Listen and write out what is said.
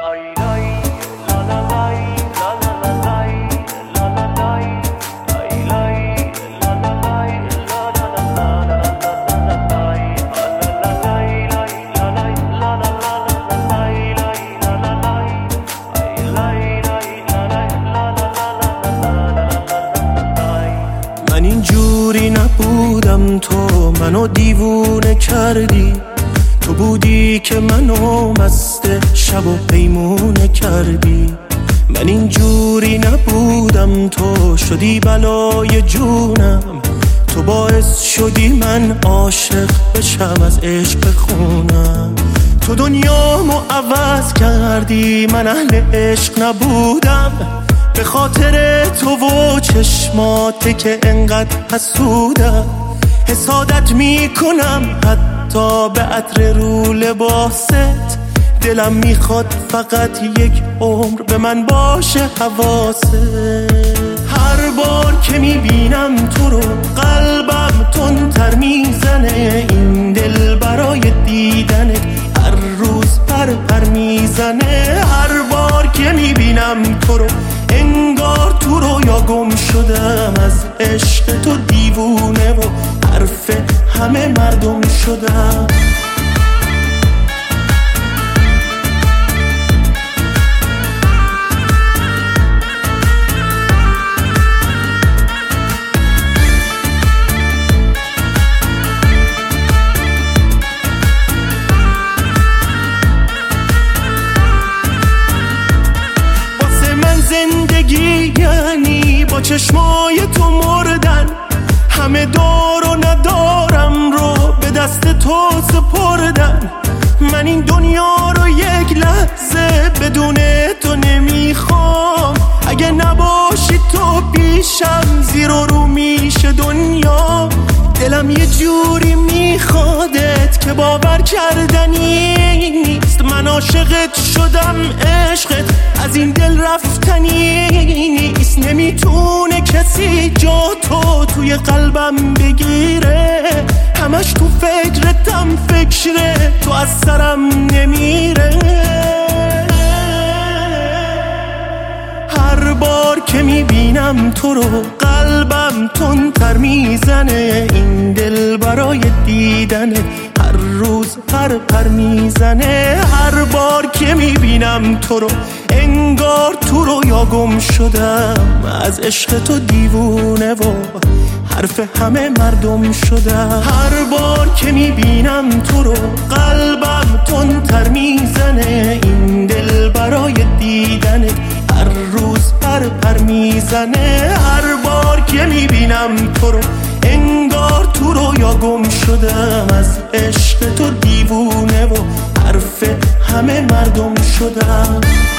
من اینجوری نبودم، تو منو دیوونه کردی. تو بودی که منو مست شب و پیمونه کردی. من اینجوری نبودم، تو شدی بلای جونم. تو باعث شدی من عاشق بشم، از عشق بخونم. تو دنیامو عوض کردی، من اهل عشق نبودم. به خاطر تو و چشماته که انقدر حسودم. حسادت میکنم حتی به عطر رو لباست. دلم میخواد فقط یک عمر به من باشه حواست. هر بار که میبینم تو رو قلبم تندتر میزنه. این دل برای دیدنت هر روز پر میزنه. هر بار که میبینم تو رو انگار تو رویا گم شدم. از عشق تو دیوونه و حرف همه مردم شدم. زندگی یعنی با چشمای تو مردن. همه دار و ندارم رو به دست تو سپردن. من این دنیا رو یک لحظه بدون تو نمیخوام. اگه نباشی تو پیشم زیر و رو میشه دنیا. دلم یه جوری میخوادت که باور کردنی نیست. من عاشقت شدم، عشقت از این دل رفتنی نیست. نمیتونه کسی جا تو توی قلبم بگیره. همش تو فکرتم، فکره تو از سرم نمیره. هر بار که میبینم تو رو قلبم تندتر میزنه. این دل برای دیدنه هر روز پر میزنه. هر بار که میبینم تو رو انگار تو رویا گم شدم. از عشق تو دیوونه و حرف همه مردم شدم. هر بار که میبینم تو رو قلبم تندتر میزنه. این دل برای دیدنه هر روز پر میزنه. هر بار که میبینم تو رو انگار تو رویا گم شدم. از عشق تو دیوونه و حرف همه مردم شدم.